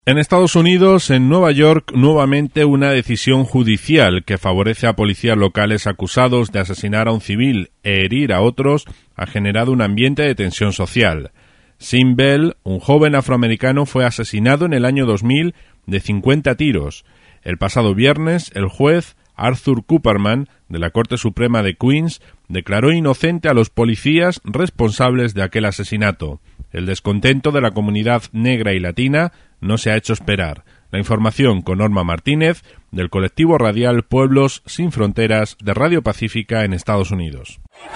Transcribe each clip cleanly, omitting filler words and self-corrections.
En Estados Unidos, en Nueva York, nuevamente una decisión judicial que favorece a policías locales acusados de asesinar a un civil e herir a otros ha generado un ambiente de tensión social. Sean Bell, un joven afroamericano, fue asesinado en el año 2000 de 50 tiros. El pasado viernes, el juez Arthur Cooperman, de la Corte Suprema de Queens, declaró inocente a los policías responsables de aquel asesinato. El descontento de la comunidad negra y latina no se ha hecho esperar. La información con Norma Martínez, del colectivo radial Pueblos Sin Fronteras de Radio Pacífica en Estados Unidos.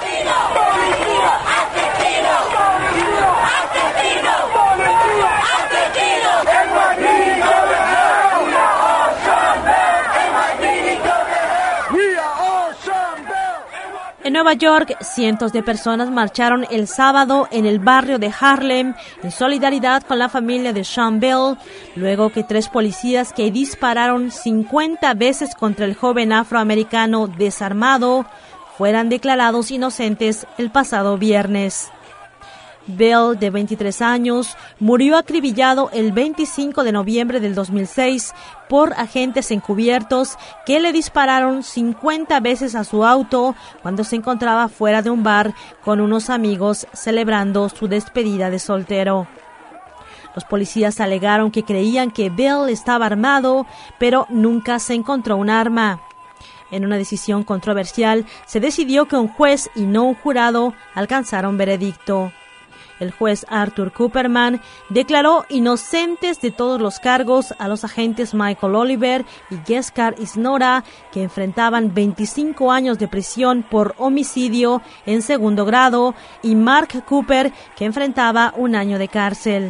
En Nueva York, cientos de personas marcharon el sábado en el barrio de Harlem en solidaridad con la familia de Sean Bell, luego que 3 policías que dispararon 50 veces contra el joven afroamericano desarmado fueran declarados inocentes el pasado viernes. Bell, de 23 años, murió acribillado el 25 de noviembre del 2006 por agentes encubiertos que le dispararon 50 veces a su auto cuando se encontraba fuera de un bar con unos amigos celebrando su despedida de soltero. Los policías alegaron que creían que Bell estaba armado, pero nunca se encontró un arma. En una decisión controversial, se decidió que un juez y no un jurado alcanzaron veredicto. El juez Arthur Cooperman declaró inocentes de todos los cargos a los agentes Michael Oliver y Jescar Isnora, que enfrentaban 25 años de prisión por homicidio en segundo grado, y Mark Cooper, que enfrentaba 1 año de cárcel.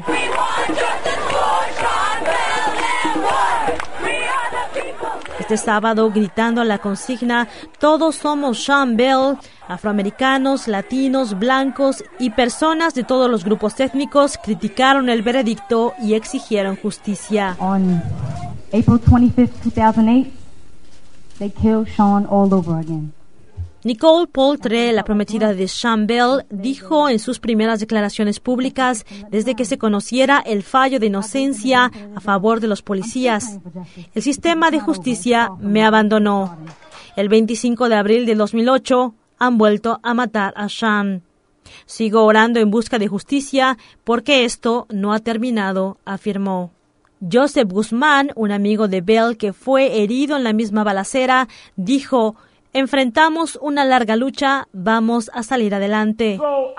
Este sábado, gritando la consigna "Todos somos Sean Bell", afroamericanos, latinos, blancos y personas de todos los grupos étnicos criticaron el veredicto y exigieron justicia. On April 25, 2008, they killed Sean all over again. Nicole Poultre, la prometida de Sean Bell, dijo en sus primeras declaraciones públicas desde que se conociera el fallo de inocencia a favor de los policías: "El sistema de justicia me abandonó. El 25 de abril del 2008 han vuelto a matar a Sean. Sigo orando en busca de justicia porque esto no ha terminado", afirmó. Joseph Guzmán, un amigo de Bell que fue herido en la misma balacera, dijo: "Enfrentamos una larga lucha, vamos a salir adelante".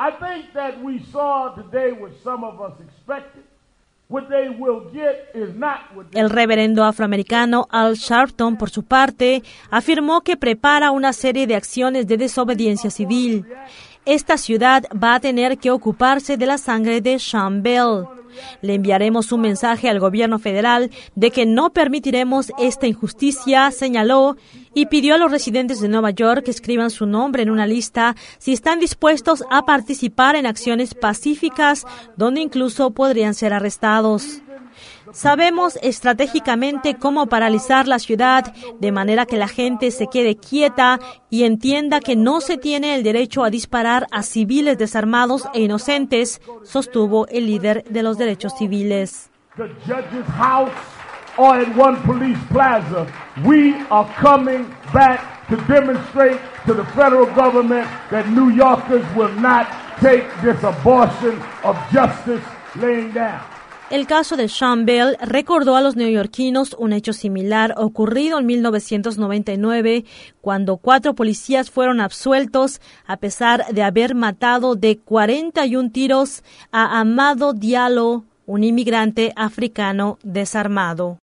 El reverendo afroamericano Al Sharpton, por su parte, afirmó que prepara una serie de acciones de desobediencia civil. Esta ciudad va a tener que ocuparse de la sangre de Sean Bell. Le enviaremos un mensaje al gobierno federal de que no permitiremos esta injusticia, señaló, y pidió a los residentes de Nueva York que escriban su nombre en una lista si están dispuestos a participar en acciones pacíficas donde incluso podrían ser arrestados. "Sabemos estratégicamente cómo paralizar la ciudad de manera que la gente se quede quieta y entienda que no se tiene el derecho a disparar a civiles desarmados e inocentes", sostuvo el líder de los derechos civiles. El caso de Sean Bell recordó a los neoyorquinos un hecho similar ocurrido en 1999, cuando 4 policías fueron absueltos a pesar de haber matado de 41 tiros a Amadou Diallo, un inmigrante africano desarmado.